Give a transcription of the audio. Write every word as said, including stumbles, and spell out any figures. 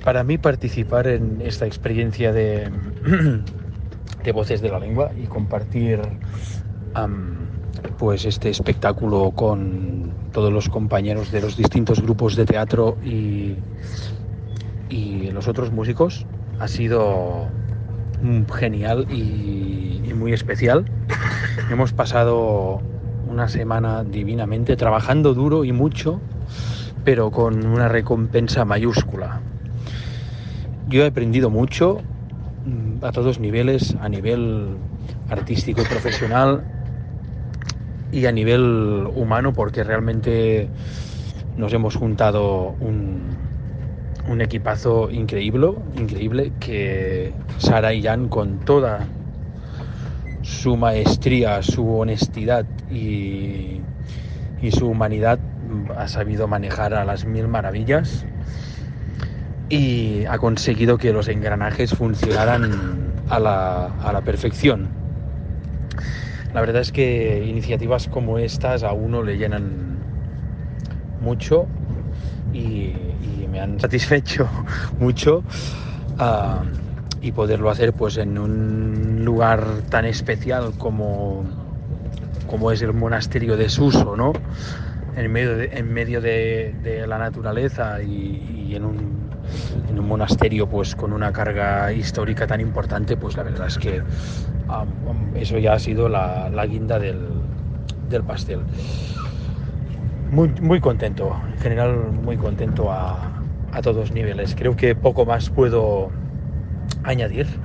para mí participar en esta experiencia de, de Voces de la Lengua y compartir um, pues este espectáculo con todos los compañeros de los distintos grupos de teatro y, y los otros músicos ha sido genial y, y muy especial. Hemos pasado una semana divinamente trabajando duro y mucho, pero con una recompensa mayúscula. Yo he aprendido mucho a todos niveles, a nivel artístico y profesional y a nivel humano, porque realmente nos hemos juntado un, un equipazo increíble, increíble, que Sara y Jan, con toda su maestría, su honestidad y, y su humanidad, ha sabido manejar a las mil maravillas y ha conseguido que los engranajes funcionaran a la, a la perfección. La verdad es que iniciativas como estas a uno le llenan mucho y, y me han satisfecho mucho, uh, y poderlo hacer pues en un lugar tan especial como, como es el monasterio de Suso, ¿no? En medio de, en medio de, de la naturaleza y, y en un en un monasterio pues con una carga histórica tan importante, pues la verdad es que um, eso ya ha sido la, la guinda del, del pastel. Muy, muy contento, en general muy contento a, a todos niveles. Creo que poco más puedo añadir.